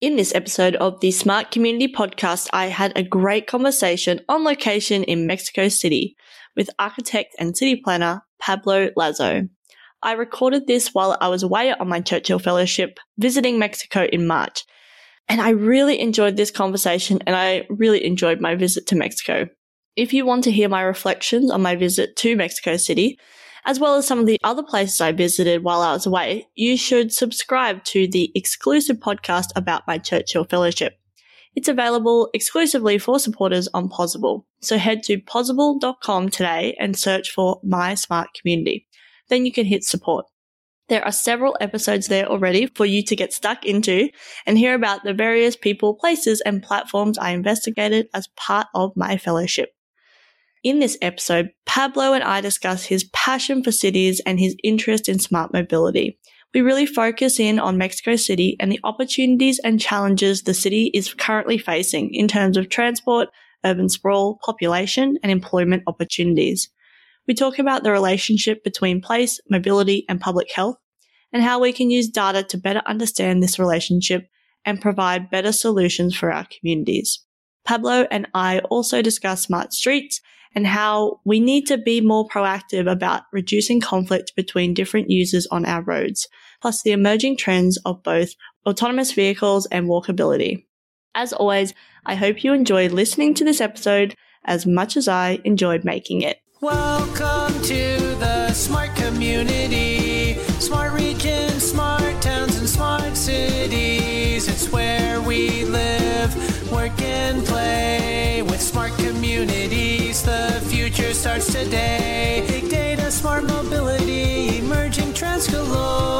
In this episode of the Smart Community Podcast, I had a great conversation on location in Mexico City with architect and city planner Pablo Lazo. I recorded this while I was away on my Churchill Fellowship visiting Mexico in March, and I really enjoyed this conversation and I really enjoyed my visit to Mexico. If you want to hear my reflections on my visit to Mexico City, as well as some of the other places I visited while I was away, you should subscribe to the exclusive podcast about my Churchill Fellowship. It's available exclusively for supporters on Pozible. So head to pozible.com today and search for My Smart Community. Then you can hit support. There are several episodes there already for you to get stuck into and hear about the various people, places, and platforms I investigated as part of my fellowship. In this episode, Pablo and I discuss his passion for cities and his interest in smart mobility. We really focus in on Mexico City and the opportunities and challenges the city is currently facing in terms of transport, urban sprawl, population, and employment opportunities. We talk about the relationship between place, mobility, and public health, and how we can use data to better understand this relationship and provide better solutions for our communities. Pablo and I also discuss smart streets and how we need to be more proactive about reducing conflict between different users on our roads, plus the emerging trends of both autonomous vehicles and walkability. As always, I hope you enjoyed listening to this episode as much as I enjoyed making it. Welcome to the Smart Community, Smart Regions, Smart Towns, and Smart Cities. It's where we live, work, and play with smart communities. The future starts today. Big data, smart mobility, emerging trends galore.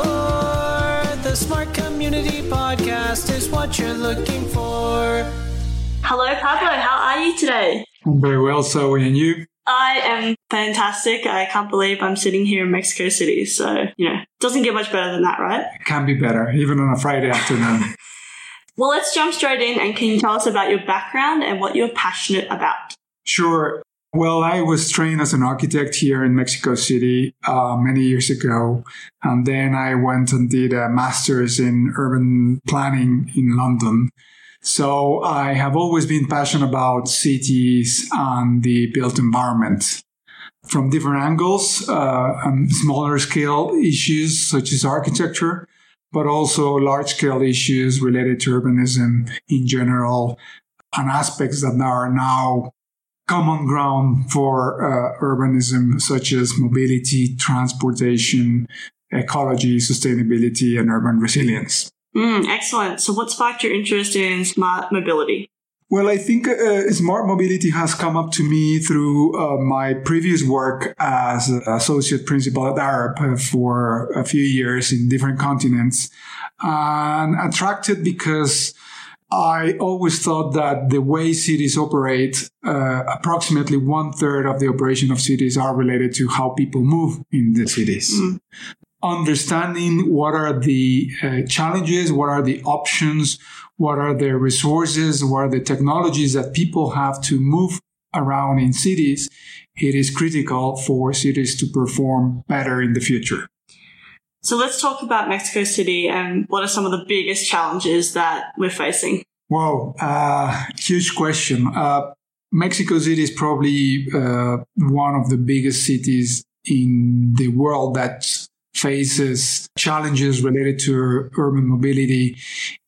The Smart Community Podcast is what you're looking for. Hello, Pablo. How are you today? I'm very well, Zoe, and you? I am fantastic. I can't believe I'm sitting here in Mexico City. So, doesn't get much better than that, right? It can be better, even on a Friday afternoon. Well, let's jump straight in. And can you tell us about your background and what you're passionate about? Sure. Well, I was trained as an architect here in Mexico City many years ago. And then I went and did a master's in urban planning in London. So I have always been passionate about cities and the built environment from different angles, and smaller scale issues such as architecture, but also large scale issues related to urbanism in general and aspects that are now common ground for urbanism, such as mobility, transportation, ecology, sustainability, and urban resilience. Excellent. So what sparked your interest in smart mobility? Well, I think smart mobility has come up to me through my previous work as associate principal at Arup for a few years in different continents, and attracted because I always thought that the way cities operate, approximately 1/3 of the operation of cities are related to how people move in the cities. Understanding what are the challenges, what are the options, what are the resources, what are the technologies that people have to move around in cities, it is critical for cities to perform better in the future. So let's talk about Mexico City and what are some of the biggest challenges that we're facing? Wow, huge question. Mexico City is probably one of the biggest cities in the world that faces challenges related to urban mobility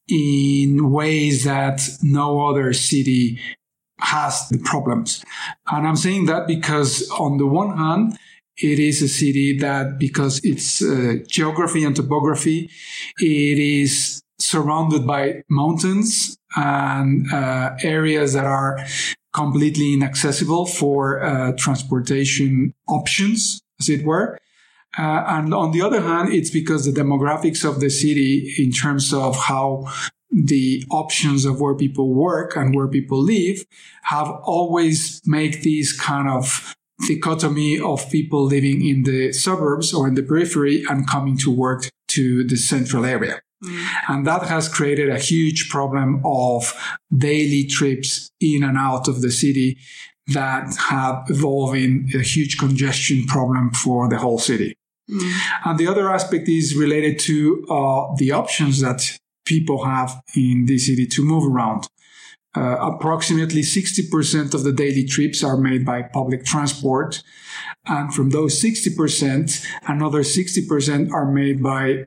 in ways that no other city has the problems. And I'm saying that because on the one hand, it is a city that, because its geography and topography, it is surrounded by mountains and areas that are completely inaccessible for transportation options, as it were. And on the other hand, it's because the demographics of the city in terms of how the options of where people work and where people live have always made this kind of dichotomy of people living in the suburbs or in the periphery and coming to work to the central area. And that has created a huge problem of daily trips in and out of the city that have evolved in a huge congestion problem for the whole city. And the other aspect is related to the options that people have in this city to move around. Approximately 60% of the daily trips are made by public transport. And from those 60%, another 60% are made by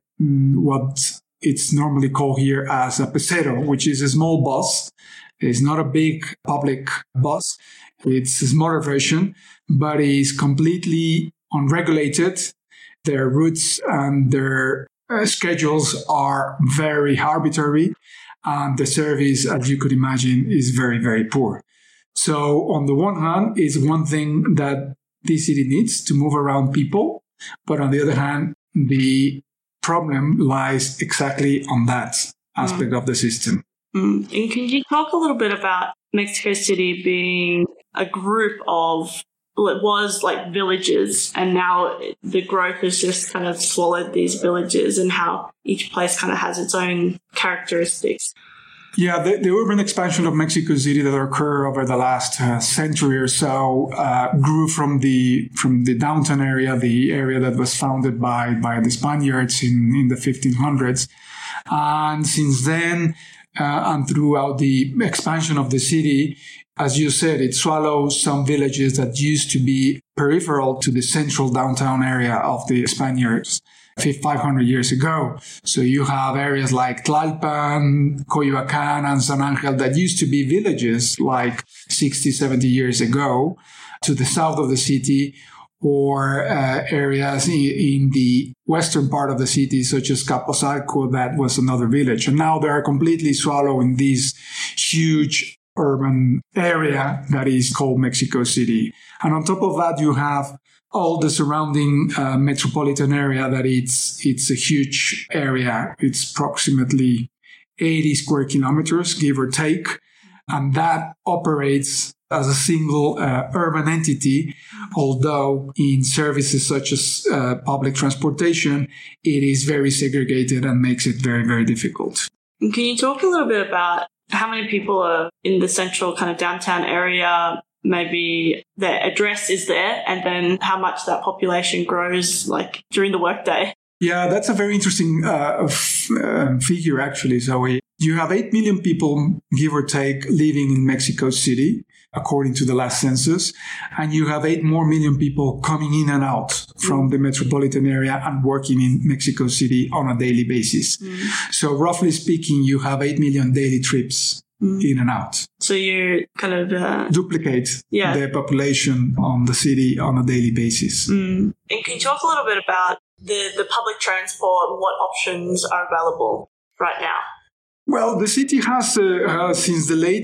what it's normally called here as a pecero, which is a small bus. It's not a big public bus. It's a smaller version, but it's completely unregulated. Their routes and their schedules are very arbitrary. And the service, as you could imagine, is very, very poor. So on the one hand, it's one thing that this city needs to move around people. But on the other hand, the problem lies exactly on that aspect of the system. And can you talk a little bit about Mexico City being a group of, well, it was like villages, and now the growth has just kind of swallowed these villages, and how each place kind of has its own characteristics? Yeah, the urban expansion of Mexico City that occurred over the last century or so grew from the downtown area, the area that was founded by the Spaniards in the 1500s. And since then, and throughout the expansion of the city, as you said, it swallows some villages that used to be peripheral to the central downtown area of the Spaniards 500 years ago. So you have areas like Tlalpan, Coyoacán, and San Angel that used to be villages like 60, 70 years ago to the south of the city, or areas in the western part of the city, such as Capozalco, that was another village. And now they are completely swallowing this huge urban area that is called Mexico City. And on top of that, you have all the surrounding metropolitan area that it's a huge area. It's approximately 80 square kilometers, give or take. And that operates as a single urban entity, although in services such as public transportation, it is very segregated and makes it very, very difficult. And can you talk a little bit about how many people are in the central kind of downtown area? Maybe their address is there, and then how much that population grows like during the workday? Yeah, that's a very interesting figure, actually. So you have 8 million people, give or take, living in Mexico City, according to the last census. And you have 8 more million people coming in and out from the metropolitan area and working in Mexico City on a daily basis. So roughly speaking, you have 8 million daily trips in and out. So you kind of duplicate the population on the city on a daily basis. And can you talk a little bit about the public transport, what options are available right now? Well, the city has, since the late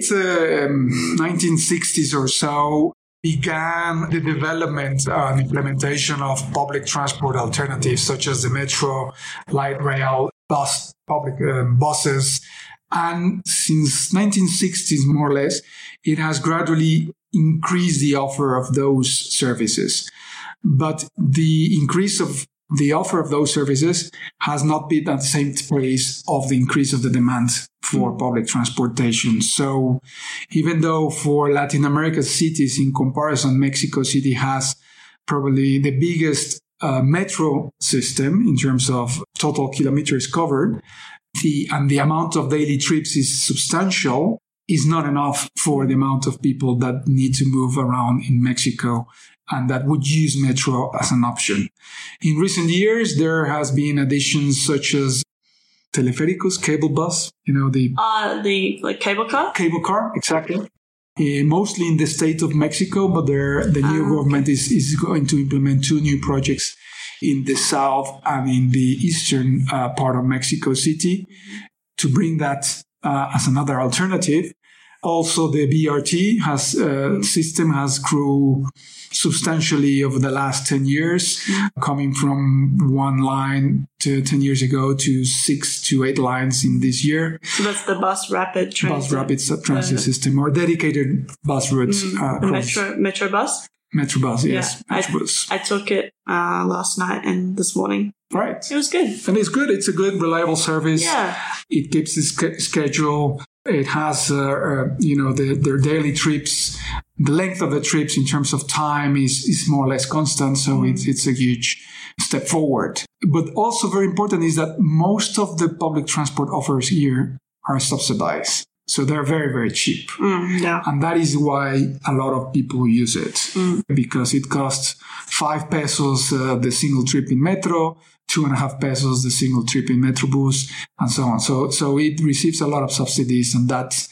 1960s or so, began the development and implementation of public transport alternatives, such as the metro, light rail, public buses. And since 1960s, more or less, it has gradually increased the offer of those services. But the increase of the offer of those services has not been at the same pace of the increase of the demand for public transportation. So even though for Latin American cities, in comparison, Mexico City has probably the biggest metro system in terms of total kilometers covered, the amount of daily trips is substantial, is not enough for the amount of people that need to move around in Mexico and that would use metro as an option. In recent years, there has been additions such as Teleféricos, cable bus, the like cable car? Cable car, exactly. Mostly in the state of Mexico, but the new government is going to implement 2 new projects in the south and in the eastern part of Mexico City to bring that as another alternative. Also, the BRT system has grew substantially over the last 10 years, coming from 1 line to 10 years ago to 6 to 8 lines in this year. So that's the bus rapid transit system, or dedicated bus routes. Metro bus? Metro bus, yes. Yeah, I took it last night and this morning. Right. It was good. And it's good. It's a good, reliable service. Yeah. It keeps its schedule. It has, their daily trips. The length of the trips in terms of time is more or less constant. So it's a huge step forward. But also very important is that most of the public transport offers here are subsidized. So they're very, very cheap. And that is why a lot of people use it, because it costs 5 pesos the single trip in metro, 2.5 pesos the single trip in Metrobus, and so on. So it receives a lot of subsidies, and that's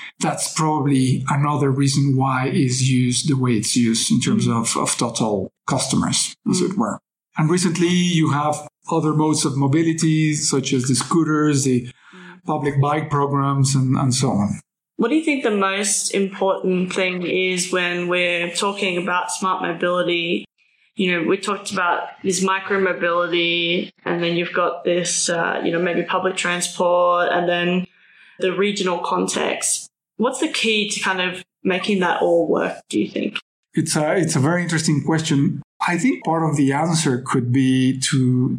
probably another reason why it's used the way it's used in terms of total customers, as it were. And recently you have other modes of mobility, such as the scooters, the public bike programs, and so on. What do you think the most important thing is when we're talking about smart mobility? We talked about this micro mobility, and then you've got this, maybe public transport, and then the regional context. What's the key to kind of making that all work, do you think? It's a very interesting question. I think part of the answer could be to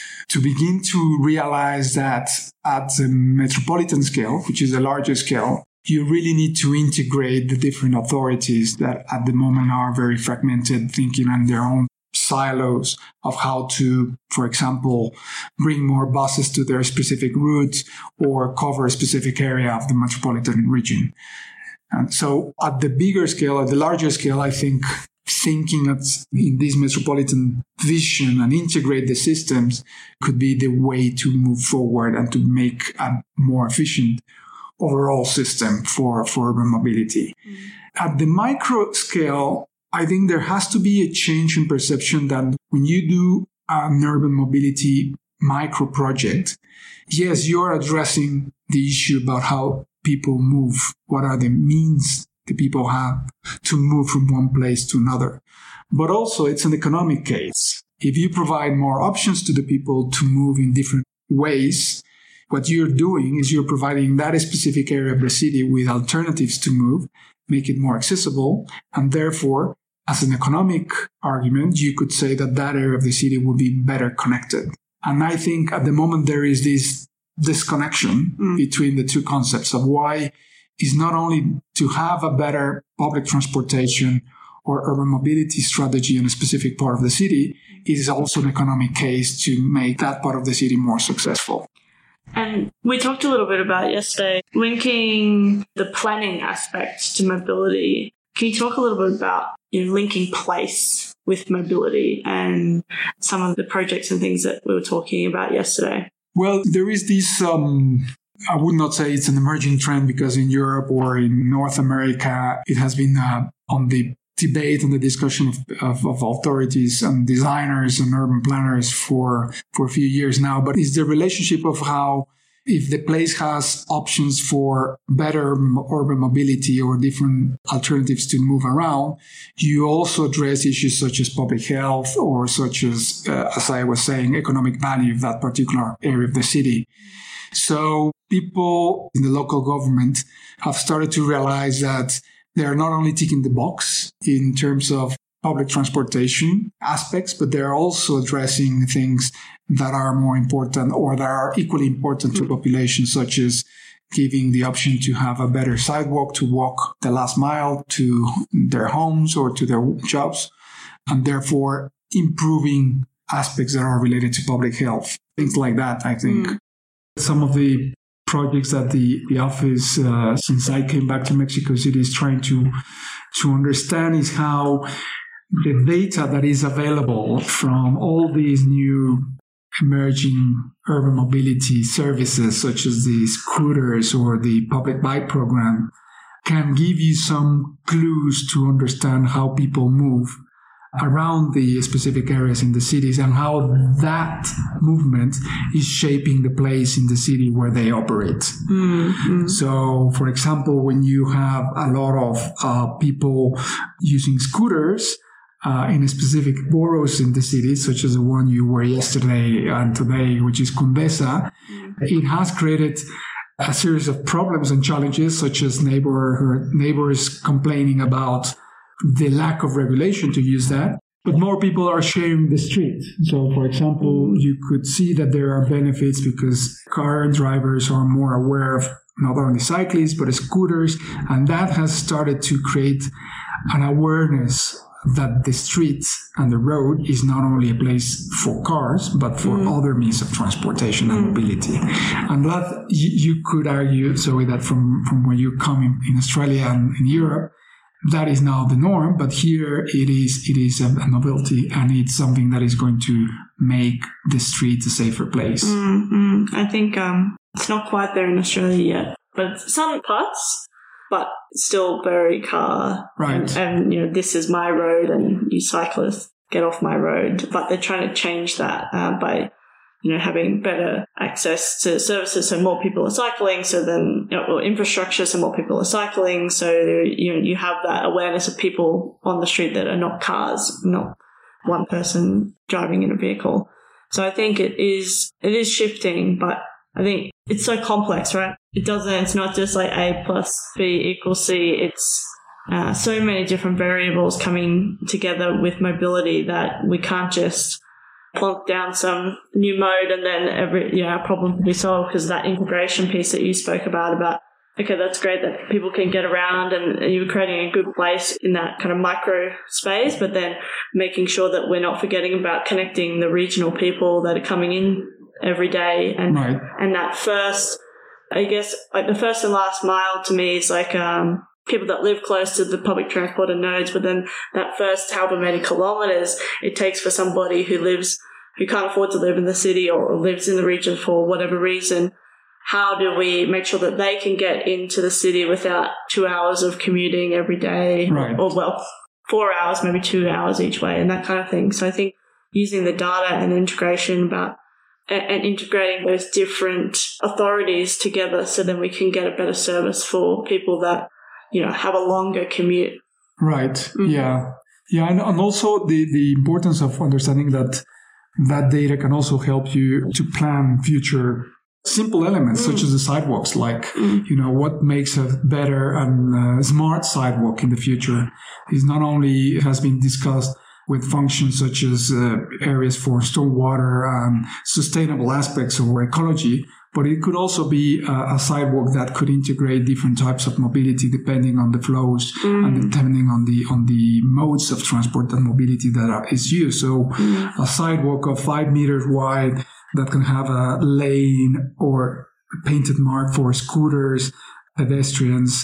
begin to realize that at the metropolitan scale, which is the largest scale, you really need to integrate the different authorities that at the moment are very fragmented, thinking on their own silos of how to, for example, bring more buses to their specific routes or cover a specific area of the metropolitan region. And so at the bigger scale, at the larger scale, I think thinking in this metropolitan vision and integrate the systems could be the way to move forward and to make a more efficient overall system for urban mobility. At the micro scale, I think there has to be a change in perception that when you do an urban mobility micro project, yes, you're addressing the issue about how people move, what are the means the people have to move from one place to another. But also it's an economic case. If you provide more options to the people to move in different ways, what you're doing is you're providing that specific area of the city with alternatives to move, make it more accessible, and therefore, as an economic argument, you could say that that area of the city will be better connected. And I think at the moment there is this disconnection between the two concepts of why is not only to have a better public transportation or urban mobility strategy in a specific part of the city, it is also an economic case to make that part of the city more successful. And we talked a little bit about yesterday, linking the planning aspect to mobility. Can you talk a little bit about linking place with mobility and some of the projects and things that we were talking about yesterday? Well, there is this, I would not say it's an emerging trend because in Europe or in North America, it has been on the debate and the discussion of authorities and designers and urban planners for a few years now. But it's the relationship of how if the place has options for better urban mobility or different alternatives to move around, you also address issues such as public health or such as I was saying, economic value of that particular area of the city. So people in the local government have started to realize that they are not only ticking the box in terms of public transportation aspects, but they're also addressing things that are more important or that are equally important to population, such as giving the option to have a better sidewalk to walk the last mile to their homes or to their jobs, and therefore improving aspects that are related to public health. Things like that, I think. Some of the projects that the office, since I came back to Mexico City, is trying to understand is how the data that is available from all these new emerging urban mobility services, such as the scooters or the public bike program, can give you some clues to understand how people move around the specific areas in the cities and how that movement is shaping the place in the city where they operate. So, for example, when you have a lot of people using scooters in a specific boroughs in the city, such as the one you were yesterday and today, which is Condesa, it has created a series of problems and challenges, such as neighbors complaining about the lack of regulation to use that, but more people are sharing the street. So, for example, you could see that there are benefits because car drivers are more aware of not only cyclists, but scooters, and that has started to create an awareness that the street and the road is not only a place for cars, but for other means of transportation and mobility. And that you could argue, Zoe, that from where you come in Australia and in Europe, that is now the norm, but here it is a novelty, and it's something that is going to make the street a safer place. I think it's not quite there in Australia yet, but some parts, but still very car. Right. And this is my road, and you cyclists get off my road. But they're trying to change that by having better access to services, so more people are cycling, so then, or infrastructure, so more people are cycling, so, you have that awareness of people on the street that are not cars, not one person driving in a vehicle. So I think it is shifting, but I think it's so complex, right? It's not just like A plus B equals C. It's so many different variables coming together with mobility that we can't just plonk down some new mode and then every problem will be solved, because that integration piece that you spoke about, okay, that's great that people can get around and you're creating a good place in that kind of micro space, but then making sure that we're not forgetting about connecting the regional people that are coming in every day. And Right. and that first, I guess, like the first and last mile to me is like people that live close to the public transport and nodes, but then that first however many kilometers it takes for somebody who can't afford to live in the city or lives in the region for whatever reason, how do we make sure that they can get into the city without 2 hours of commuting every day? Right. Or 4 hours, maybe 2 hours each way, and that kind of thing. So I think using the data and integration and integrating those different authorities together, so then we can get a better service for people that have a longer commute. Right. Mm-hmm. Yeah. And also the importance of understanding that data can also help you to plan future simple elements, such as the sidewalks, like, what makes a better and smart sidewalk in the future is not only has been discussed with functions such as areas for stormwater and sustainable aspects of ecology, but it could also be a sidewalk that could integrate different types of mobility depending on the flows and depending on the modes of transport and mobility that is used. So a sidewalk of 5 meters wide that can have a lane or a painted mark for scooters, pedestrians,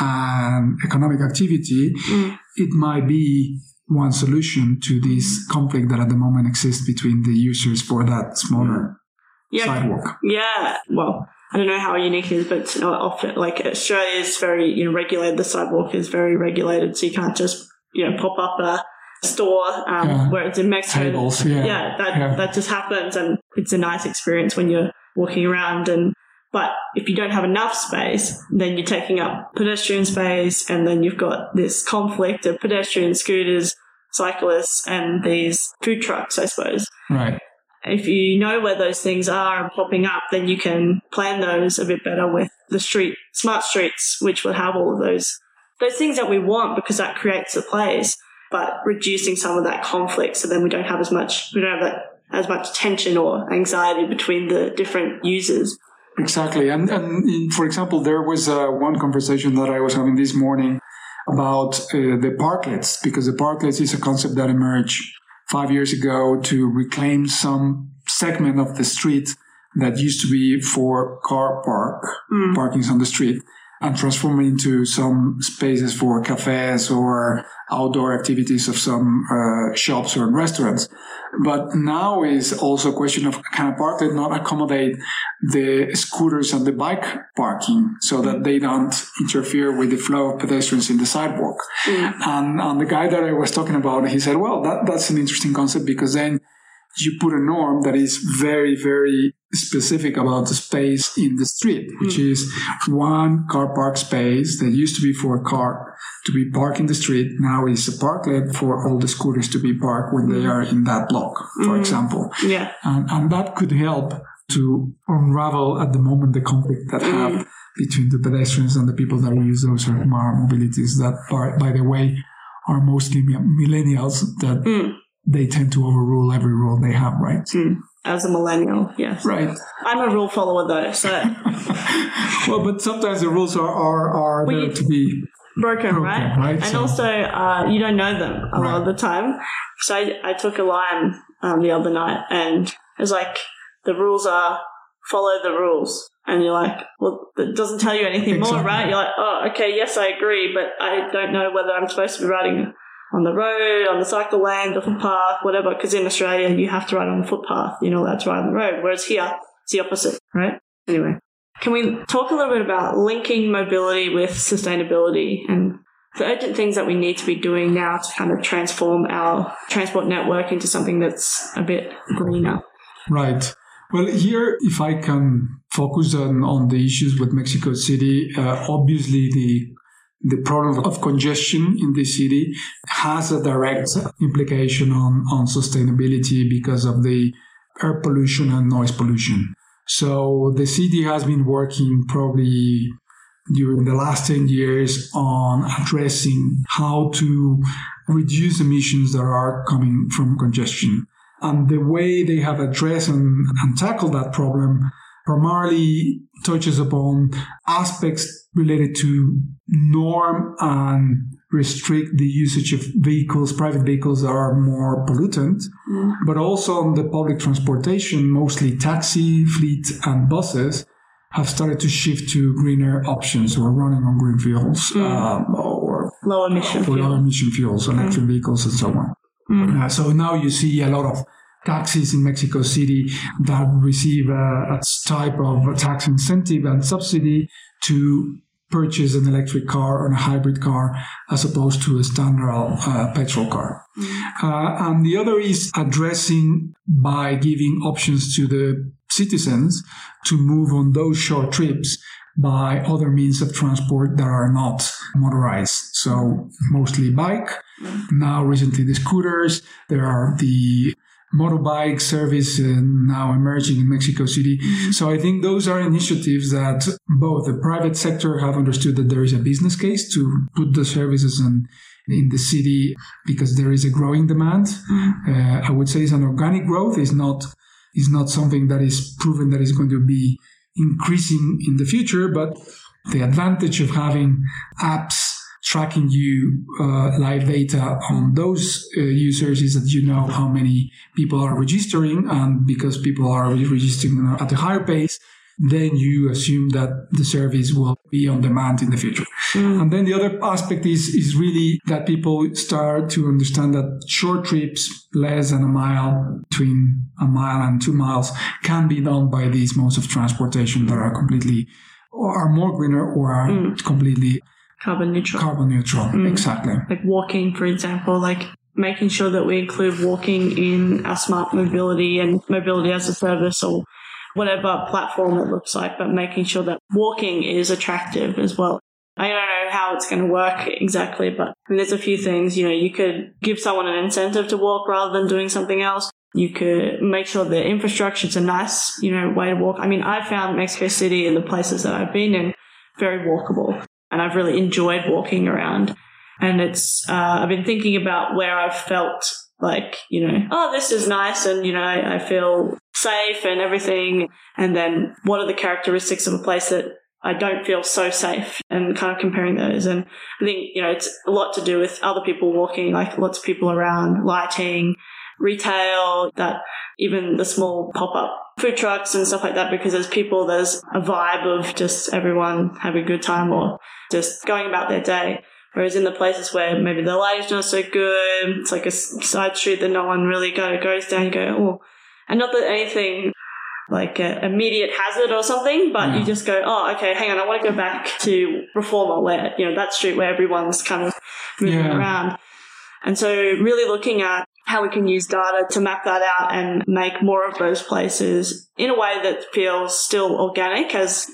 and economic activity, it might be one solution to this conflict that at the moment exists between the users for that smaller sidewalk. Yeah. Well, I don't know how unique it is, but often, like, Australia is very, regulated. The sidewalk is very regulated, so you can't just, pop up a store, where it's in Mexico. Tables, that just happens, and it's a nice experience when you're walking around. But if you don't have enough space, then you're taking up pedestrian space, and then you've got this conflict of pedestrians, scooters, cyclists, and these food trucks, I suppose. Right. If you know where those things are and popping up, then you can plan those a bit better with the smart streets, which will have all of those things that we want, because that creates a place, but reducing some of that conflict, so then we don't have as much tension or anxiety between the different users. Exactly. And for example, there was one conversation that I was having this morning about the parklets, because the parklets is a concept that emerged 5 years ago to reclaim some segment of the street that used to be for car parkings on the street, and transform it into some spaces for cafes or outdoor activities of some shops or restaurants. But now is also a question of, can a parklet not accommodate the scooters and the bike parking so that they don't interfere with the flow of pedestrians in the sidewalk? And the guy that I was talking about, he said, well, that's an interesting concept, because then you put a norm that is very, very specific about the space in the street, which is one car park space that used to be for a car to be parked in the street. Now is a parklet for all the scooters to be parked when they are in that block, for example. Yeah. And that could help to unravel at the moment the conflict that have between the pedestrians and the people that use those mobilities that are, by the way, are mostly millennials that they tend to overrule every rule they have, right? As a millennial, yes. Right. I'm a rule follower, though, so... Well, but sometimes the rules are there to be broken, right? And so, also, you don't know them a lot of the time. So I took a Lime the other night, and it was like, the rules are follow the rules. And you're like, well, it doesn't tell you anything more, right? You're like, oh, okay, yes, I agree, but I don't know whether I'm supposed to be riding on the road, on the cycle lane, the footpath, whatever, because in Australia, you have to ride on the footpath. You're not allowed to ride on the road, whereas here, it's the opposite, right? Anyway, can we talk a little bit about linking mobility with sustainability and the urgent things that we need to be doing now to kind of transform our transport network into something that's a bit greener? Right. Well, here, if I can focus on the issues with Mexico City, obviously the problem of congestion in the city has a direct implication on sustainability because of the air pollution and noise pollution. So the city has been working probably during the last 10 years on addressing how to reduce emissions that are coming from congestion. And the way they have addressed and tackled that problem primarily touches upon aspects related to norm and restrict the usage of vehicles, private vehicles that are more pollutant, but also on the public transportation, mostly taxi, fleet, and buses have started to shift to greener options or running on green fuels or low emission fuels, electric vehicles, and so on. So now you see a lot of taxis in Mexico City that receive a type of tax incentive and subsidy to purchase an electric car or a hybrid car as opposed to a standard petrol car. And the other is addressing by giving options to the citizens to move on those short trips by other means of transport that are not motorized. So mostly bike. Now recently the scooters. There are the motorbike service now emerging in Mexico City. So I think those are initiatives that both the private sector have understood that there is a business case to put the services in the city because there is a growing demand. I would say it's an organic growth. It's not something that is proven that is going to be increasing in the future, but the advantage of having apps tracking you live data on those users is that you know how many people are registering, and because people are registering at a higher pace, then you assume that the service will be on demand in the future. And then the other aspect is really that people start to understand that short trips, less than a mile, between a mile and 2 miles, can be done by these modes of transportation that are completely, or are more greener, or are completely carbon neutral. Exactly. Like walking, for example, like making sure that we include walking in our smart mobility and mobility as a service or whatever platform it looks like, but making sure that walking is attractive as well. I don't know how it's going to work exactly, but I mean, there's a few things. You could give someone an incentive to walk rather than doing something else. You could make sure the infrastructure is a nice, way to walk. I mean, I found Mexico City and the places that I've been in very walkable, and I've really enjoyed walking around. And it's, I've been thinking about where I've felt like, this is nice and, I feel safe and everything. And then what are the characteristics of a place that I don't feel so safe, and kind of comparing those. And I think, it's a lot to do with other people walking, like lots of people around, lighting, retail, that even the small pop-up food trucks and stuff like that, because there's a vibe of just everyone having a good time or just going about their day. Whereas in the places where maybe the lighting's not so good, it's like a side street that no one really goes down, you go, oh, and not that anything like an immediate hazard or something, but you just go, oh, okay, hang on, I want to go back to Reforma where, that street where everyone's kind of moving around. And so really looking at how we can use data to map that out and make more of those places in a way that feels still organic, as,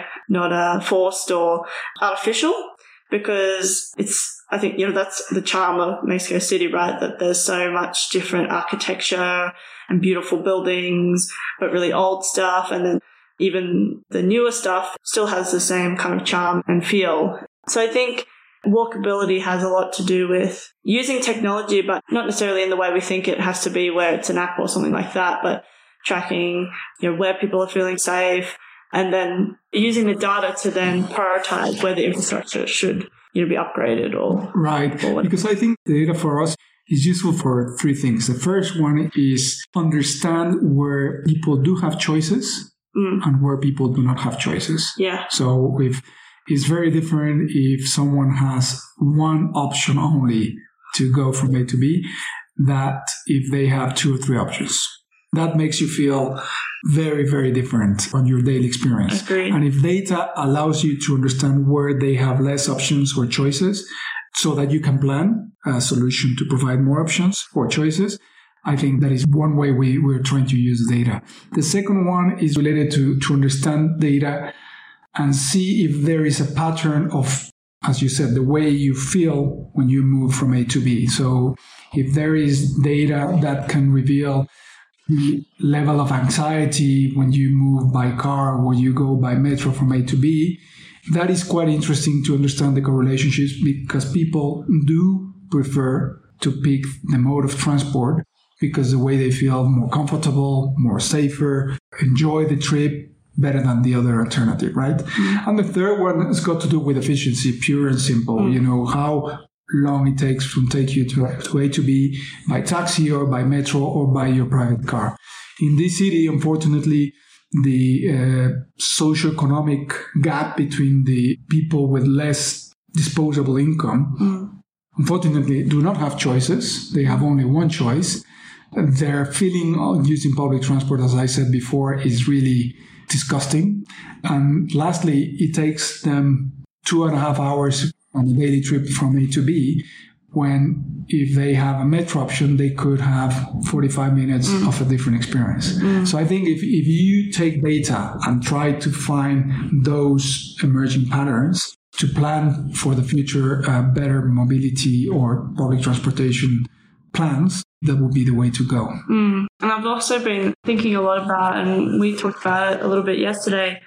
not forced or artificial, because I think, that's the charm of Mexico City, right? That there's so much different architecture and beautiful buildings, but really old stuff. And then even the newer stuff still has the same kind of charm and feel. So I think walkability has a lot to do with using technology, but not necessarily in the way we think it has to be, where it's an app or something like that, but tracking, where people are feeling safe, and then using the data to then prioritize where the infrastructure should be upgraded or right. Because I think the data for us is useful for three things. The first one is understand where people do have choices and where people do not have choices. Yeah. So if it's very different if someone has one option only to go from A to B, that if they have 2 or 3 options. That makes you feel very, very different on your daily experience. Agreed. And if data allows you to understand where they have less options or choices so that you can plan a solution to provide more options or choices, I think that is one way we're trying to use data. The second one is related to understand data and see if there is a pattern of, as you said, the way you feel when you move from A to B. So if there is data that can reveal the level of anxiety when you move by car or you go by metro from A to B, that is quite interesting to understand the correlationships, because people do prefer to pick the mode of transport because the way they feel more comfortable, more safer, enjoy the trip better than the other alternative, right? Mm-hmm. And the third one has got to do with efficiency, pure and simple. How long it takes from take you to A to B by taxi or by metro or by your private car. In this city, unfortunately, the socioeconomic gap between the people with less disposable income, unfortunately, do not have choices. They have only one choice. Their feeling of using public transport, as I said before, is really disgusting. And lastly, it takes them 2.5 hours on a daily trip from A to B, when if they have a metro option, they could have 45 minutes of a different experience. So I think if you take data and try to find those emerging patterns to plan for the future better mobility or public transportation plans, that would be the way to go. And I've also been thinking a lot about, and we talked about it a little bit yesterday,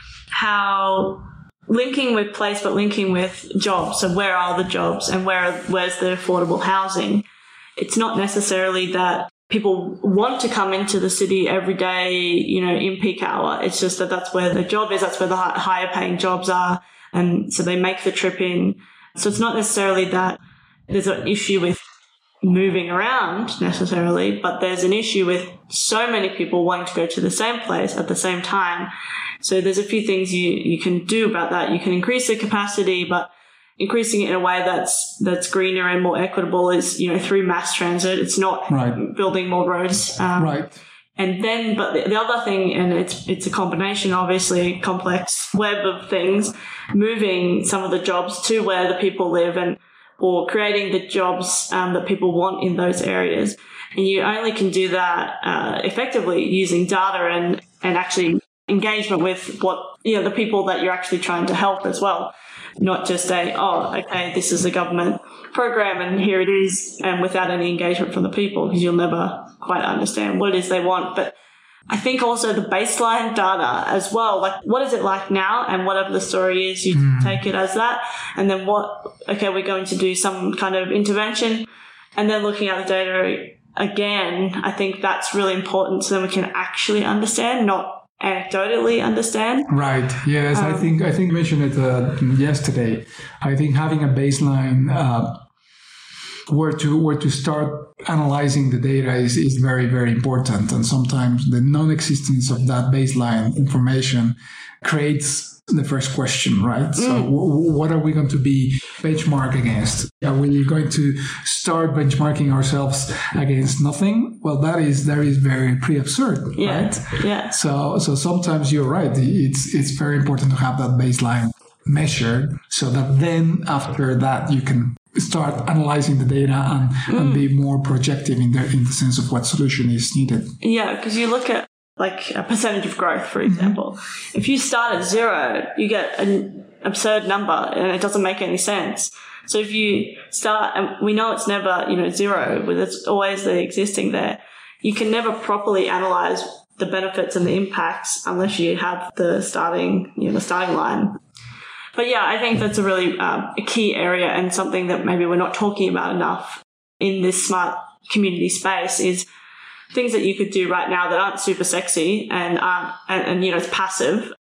how linking with place, but linking with jobs. So where are the jobs and where's the affordable housing? It's not necessarily that people want to come into the city every day, in peak hour. It's just that that's where the job is. That's where the higher paying jobs are. And so they make the trip in. So it's not necessarily that there's an issue with moving around necessarily, but there's an issue with so many people wanting to go to the same place at the same time. So there's a few things you can do about that. You can increase the capacity, but increasing it in a way that's greener and more equitable is, through mass transit. It's not building more roads. Right. And then, but the other thing, and it's a combination, obviously, complex web of things, moving some of the jobs to where the people live or creating the jobs that people want in those areas. And you only can do that effectively using data and actually engagement with the people that you're actually trying to help as well. Not just this is a government program and here it is, and without any engagement from the people, because you'll never quite understand what it is they want. But I think also the baseline data as well, like what is it like now, and whatever the story is, you take it as that. And then we're going to do some kind of intervention, and then looking at the data again, I think that's really important so then we can actually understand, not anecdotally understand. Right. Yes. I think you mentioned it yesterday. I think having a baseline where to start analyzing the data is very, very important. And sometimes the non-existence of that baseline information creates the first question, right? So what are we going to be benchmarked against? Are we going to start benchmarking ourselves against nothing? Well, that is very pretty absurd, right? Yeah. So sometimes you're right. It's very important to have that baseline measured so that then after that you can start analyzing the data and be more projective in the sense of what solution is needed. Yeah, because you look at like a percentage of growth, for example. If you start at 0, you get an absurd number and it doesn't make any sense. So if you start, and we know it's never, 0, but it's always the existing there. You can never properly analyze the benefits and the impacts unless you have the starting line. But yeah, I think that's a really a key area, and something that maybe we're not talking about enough in this smart community space is things that you could do right now that aren't super sexy and it's passive,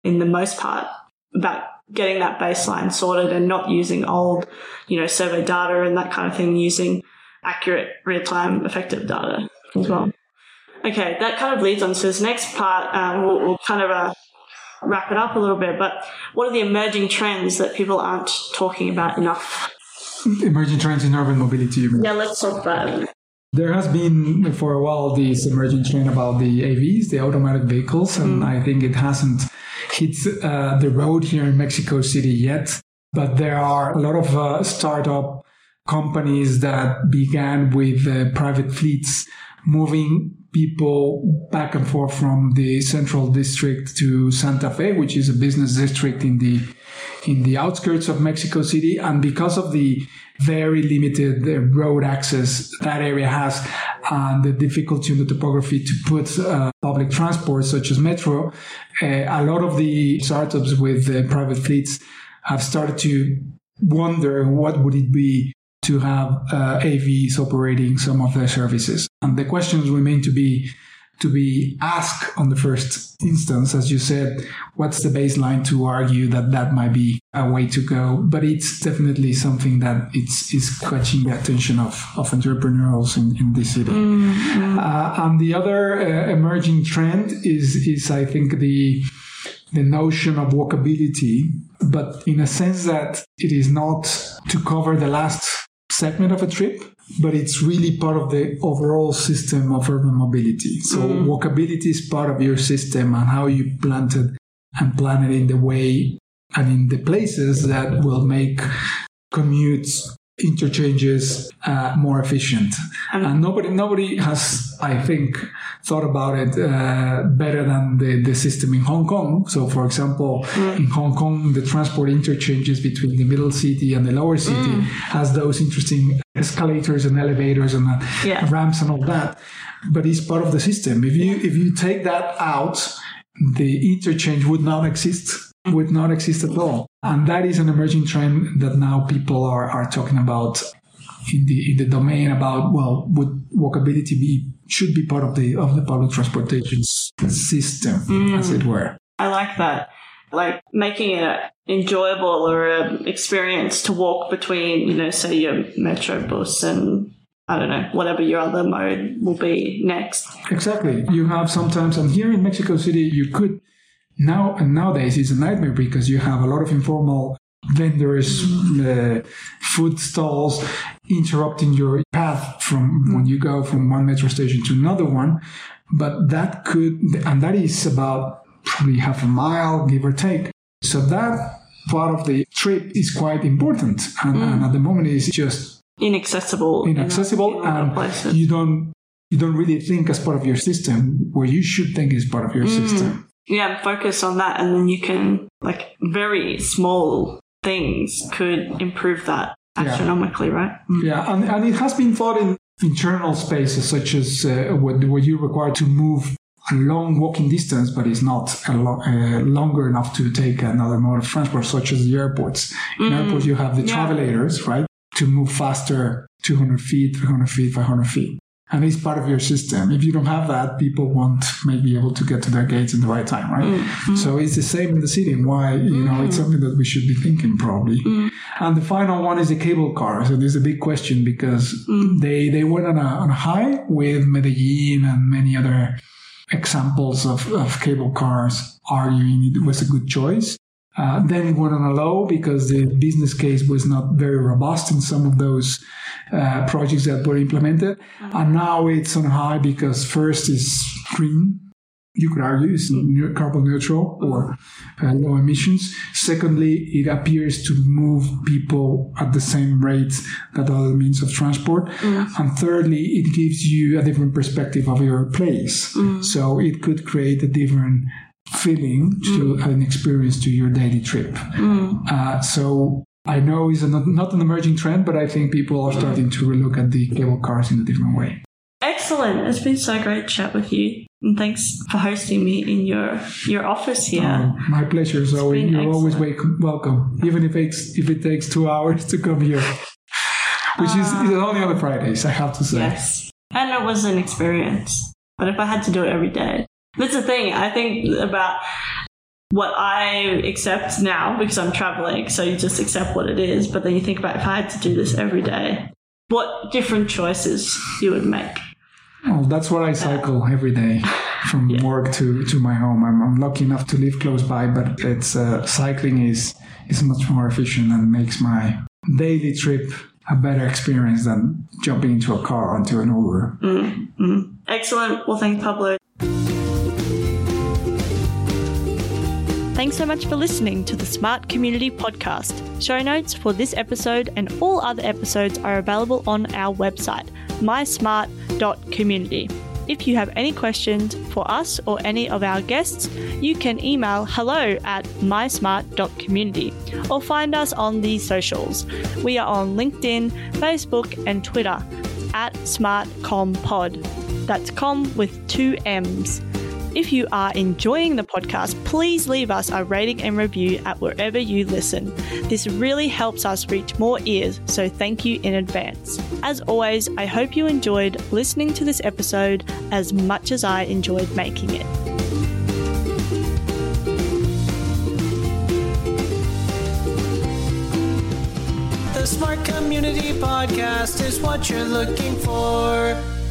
in the most part about getting that baseline sorted and not using old, survey data and that kind of thing, using accurate, real-time, effective data as well. Okay, that kind of leads on to this next part. We'll kind of wrap it up a little bit, but what are the emerging trends that people aren't talking about enough? Emerging trends in urban mobility. Yeah, let's talk about it. There has been for a while this emerging trend about the AVs, the automatic vehicles, and I think it hasn't hit the road here in Mexico City yet. But there are a lot of startup companies that began with private fleets moving people back and forth from the central district to Santa Fe, which is a business district in the outskirts of Mexico City. And because of the very limited road access that area has and the difficulty in the topography to put public transport such as metro, a lot of the startups with private fleets have started to wonder what would it be to have AVs operating some of their services. And the questions remain to be asked on the first instance. As you said, what's the baseline to argue that might be a way to go? But it's definitely something that is catching the attention of entrepreneurs in this city. And the other emerging trend is I think the notion of walkability, but in a sense that it is not to cover the last segment of a trip, but it's really part of the overall system of urban mobility. So walkability is part of your system and how you plan it in the way and in the places that will make commutes, interchanges more efficient. And nobody has, I think, thought about it better than the system in Hong Kong. So, for example, in Hong Kong, the transport interchanges between the middle city and the lower city has those interesting escalators and elevators and ramps and all that. But it's part of the system. If you take that out, the interchange would not exist at all. And that is an emerging trend that now people are talking about in the domain about, well, would walkability should be part of the public transportation system, as it were. I like that. Like making it enjoyable or an experience to walk between, say your metro bus and I don't know, whatever your other mode will be next. Exactly. You have sometimes, and here in Mexico City, you could nowadays it's a nightmare because you have a lot of informal vendors, food stalls interrupting your path from when you go from one metro station to another one. But that is about probably half a mile, give or take. So that part of the trip is quite important. And at the moment it's just inaccessible, and you don't really think as part of your system where you should think is part of your system. Yeah, focus on that, and then you can, very small things could improve that astronomically, right? Yeah, and it has been thought in internal spaces such as where you require to move a long walking distance, but it's not longer enough to take another mode of transport, such as the airports. In airports, you have the travelators, right, to move faster, 200 feet, 300 feet, 500 feet. And it's part of your system. If you don't have that, people won't be able to get to their gates in the right time, right? So it's the same in the city. Why, it's something that we should be thinking probably. And the final one is the cable car. So there's a big question because they went on a high with Medellin and many other examples of cable cars arguing it was a good choice. Then it went on a low because the business case was not very robust in some of those projects that were implemented. And now it's on high because first is green. You could argue it's carbon neutral or low emissions. Secondly, it appears to move people at the same rate that other means of transport. And thirdly, it gives you a different perspective of your place. So it could create a different feeling to an experience to your daily trip. So I know it's not an emerging trend, but I think people are starting to relook at the cable cars in a different way. Excellent. It's been so great to chat with you. And thanks for hosting me in your office here. My pleasure, Zoe. You're always welcome, even if it takes 2 hours to come here, which is only on the Fridays, I have to say. Yes. And it was an experience. But if I had to do it every day, that's the thing. I think about what I accept now because I'm traveling, so you just accept what it is. But then you think about if I had to do this every day, what different choices you would make. Well, that's what I cycle every day from work to my home. I'm lucky enough to live close by, but it's cycling is much more efficient and makes my daily trip a better experience than jumping into a car or into an Uber. Excellent. Well, thanks, Pablo. Thanks so much for listening to the Smart Community Podcast. Show notes for this episode and all other episodes are available on our website, mysmart.community. If you have any questions for us or any of our guests, you can email hello@mysmart.community or find us on the socials. We are on LinkedIn, Facebook and Twitter @SmartComPod. That's com with 2 M's. If you are enjoying the podcast, please leave us a rating and review at wherever you listen. This really helps us reach more ears, so thank you in advance. As always, I hope you enjoyed listening to this episode as much as I enjoyed making it. The Smart Community Podcast is what you're looking for.